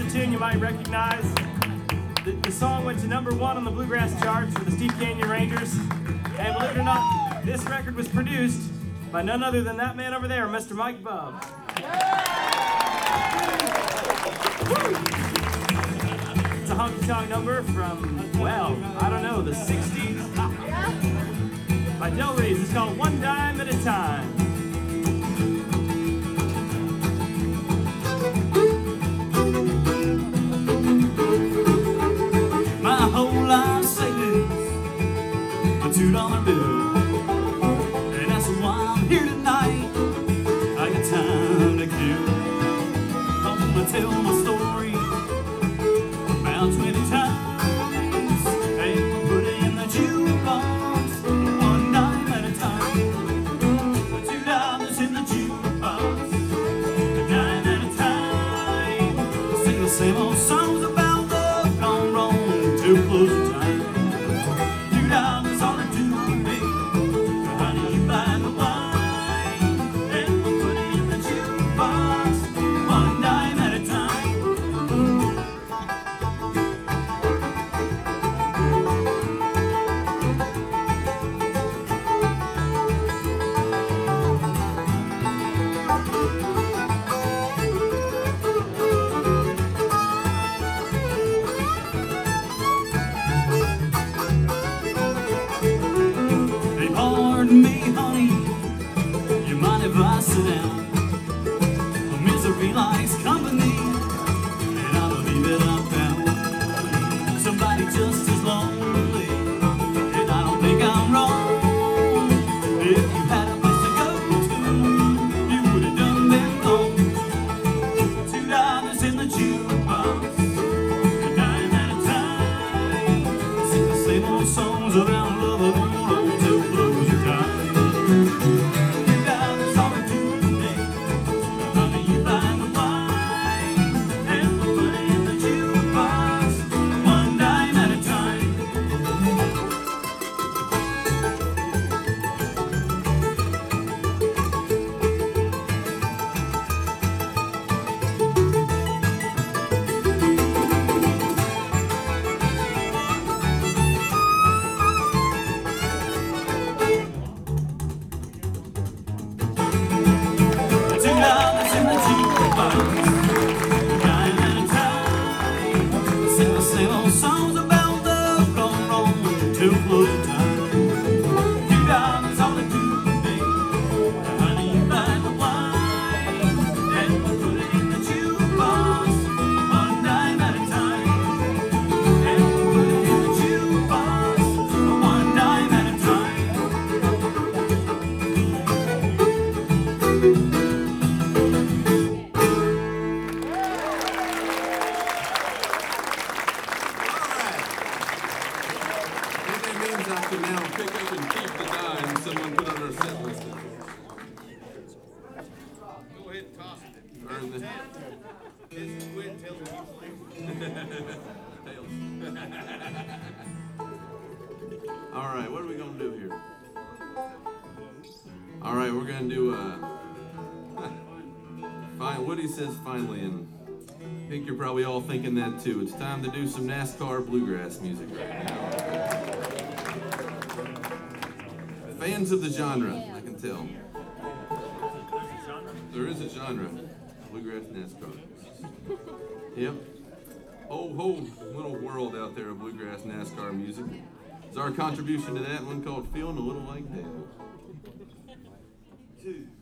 tune you might recognize. The song went to #1 on the bluegrass charts for the Steep Canyon Rangers. And believe it or not, this record was produced by none other than that man over there, Mr. Mike Bubb. It's a honky-tonk number from, well, I don't know, the 60s. By Del Reeves. It's called One Dime at a Time. My whole life savings, a $2 bill, and that's why I'm here tonight. I got time to kill. I'm gonna tell my story about 20 times, and we'll put it in the jukebox, one dime at a time. $2 in the jukebox, a dime at a time. Sing the same old songs about love gone wrong till closing time. $2 all they do to me. Honey, you buy the wine, and we'll put it in the jukebox, one dime at a time. Hey, pardon me, honey, you mind if I sit down? Misery likes company, and I believe it I found somebody just as lonely, and I don't think I'm wrong. If you had a place to go to, you would have done them wrong. $2 in the jukebox, a dime at a time. Sing the same old songs about love alone till closing time. $2 all they do to me. Honey, you buy the wine, and we'll put it in the jukebox, one dime at a time. $2 in the jukebox, a dime at a time. Sing the same old songs about love gone wrong till closing time. $2 all they do to me. Honey, you buy the wine, and we'll put it in the jukebox, one dime at a time. And we'll put it in the jukebox, one dime at a time. What that means, I can now pick up and keep the dime someone put on our set list. Go ahead and toss it. Earn the quit telling All right, what are we gonna do here? All right, we're gonna do fine. Woody says finally, and I think you're probably all thinking that too. It's time to do some NASCAR bluegrass music right now. Fans of the genre, I can tell. There is a genre, bluegrass NASCAR. Yep. Whole little world out there of bluegrass NASCAR music. It's our contribution to that one called Feeling a Little Like Dale. 2